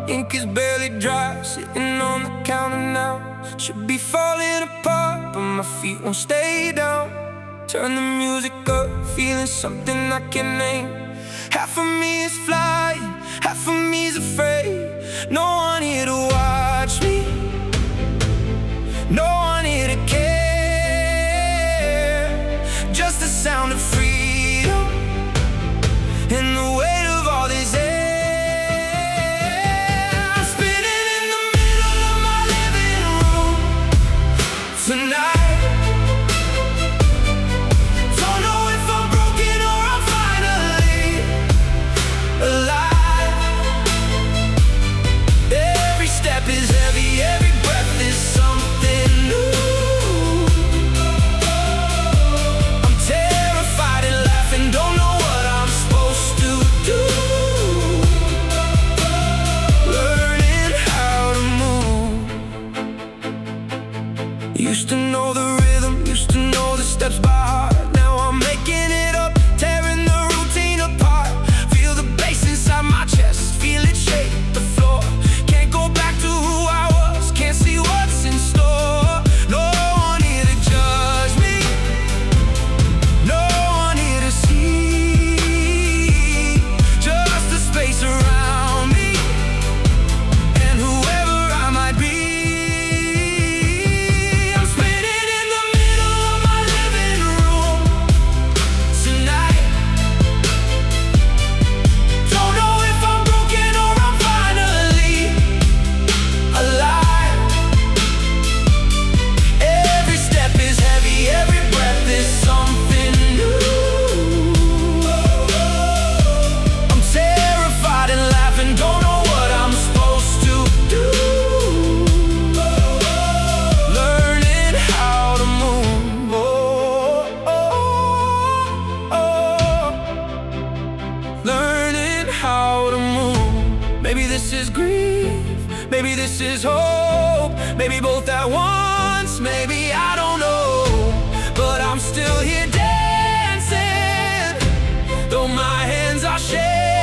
ink is barely dry, sitting on the counter now. Should be falling apart, but my feet won't stay down. Turn the music up, feeling something I can name. Half of me is flying, half of me is afraid. No one here to watch me, no one here to care. Just the sound of freedom and the weight of all this air. I'm spinning in the middle of my living room tonight. Don't know if I'm broken or I'm finally alive. Every step is heavy, every breath is something new. I'm terrified and laughing, don't know what I'm supposed to do. Learning how to move. Used to know the rhythm, used to know the steps by heart. Now I'm making it up, tearing the routine apart. Feel the bass inside my chest, feel it shake the floor. Can't go back to who I was, can't see what's in store. No one here to judge me, no one here to see. Just the space around me and whoever I might be. I'm spinning in the middle of my living room tonight. Don't know if I'm broken or I'm finally alive. Every step is heavy, every breath is something new. I'm terrified and laughing, don't know what I'm supposed to do. Learning how to move. Learning how to move. Maybe this is grief, maybe this is hope, maybe both at once, maybe I don't know. But I'm still here dancing, though my hands are shaking.